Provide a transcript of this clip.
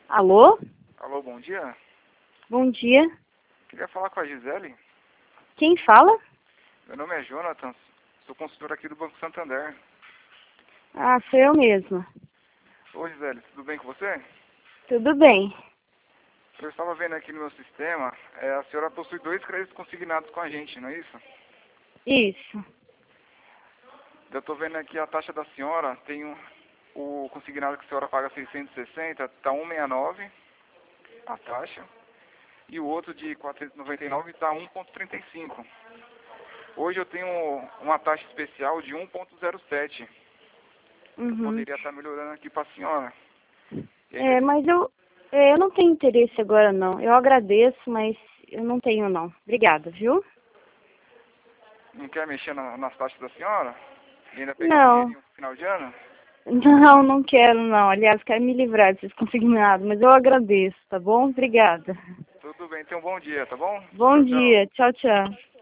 Alô? Alô, bom dia. Bom dia. Queria falar com a Gisele. Quem fala? Meu nome é Jonathan, sou consultor aqui do Banco Santander. Ah, sou eu mesma. Oi, Gisele, tudo bem com você? Tudo bem. Eu estava vendo aqui no meu sistema, a senhora possui 2 créditos consignados com a gente, não é isso? Isso. Eu estou vendo aqui a taxa da senhora, tem o consignado que a senhora paga 660, está 1,69 a taxa, e o outro de 499 está 1,35. Hoje eu tenho uma taxa especial de 1,07. Eu Uhum. poderia estar melhorando aqui para a senhora. Mas eu não tenho interesse agora não. Eu agradeço, mas eu não tenho não. Obrigada, viu? Não quer mexer nas taxas da senhora? E ainda pegar um Não. dinheirinho no final de ano? Não, não quero não. Aliás, quero me livrar desses consignados, mas eu agradeço, tá bom? Obrigada. Tudo bem, tenha um bom dia, tá bom? Bom Tchau, tchau. dia. Tchau, tchau.